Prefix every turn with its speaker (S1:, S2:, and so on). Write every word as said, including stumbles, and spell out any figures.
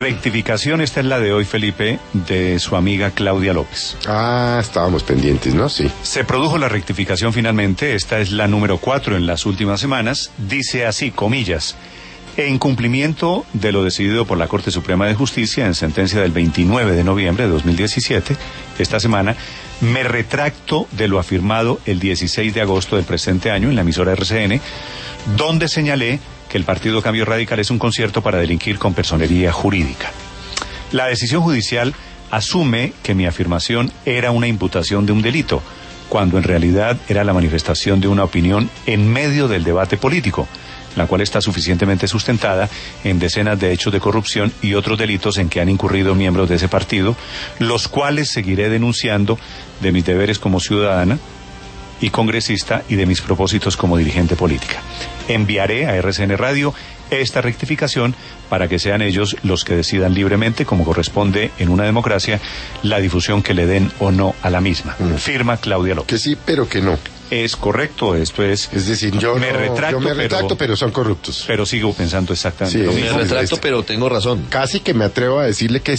S1: Rectificación, esta es la de hoy, Felipe, de su amiga Claudia López.
S2: Ah, estábamos pendientes, ¿no? Sí.
S1: Se produjo la rectificación finalmente, esta es la número cuatro en las últimas semanas. Dice así, comillas, en cumplimiento de lo decidido por la Corte Suprema de Justicia en sentencia del veintinueve de noviembre de dos mil diecisiete, esta semana, me retracto de lo afirmado el dieciséis de agosto del presente año en la emisora R C N, donde señalé que el Partido Cambio Radical es un concierto para delinquir con personería jurídica. La decisión judicial asume que mi afirmación era una imputación de un delito, cuando en realidad era la manifestación de una opinión en medio del debate político, la cual está suficientemente sustentada en decenas de hechos de corrupción y otros delitos en que han incurrido miembros de ese partido, los cuales seguiré denunciando de mis deberes como ciudadana y congresista y de mis propósitos como dirigente política. Enviaré a R C N Radio esta rectificación para que sean ellos los que decidan libremente, como corresponde en una democracia, la difusión que le den o no a la misma. Mm. Firma Claudia López.
S2: Que sí, pero que no.
S1: Es correcto, esto es...
S2: Es decir, yo
S1: me
S2: no,
S1: retracto,
S2: yo me retracto pero,
S1: pero
S2: son corruptos.
S1: Pero sigo pensando exactamente
S2: sí,
S1: lo
S3: me
S1: mismo.
S3: retracto, pero tengo razón.
S2: Casi que me atrevo a decirle que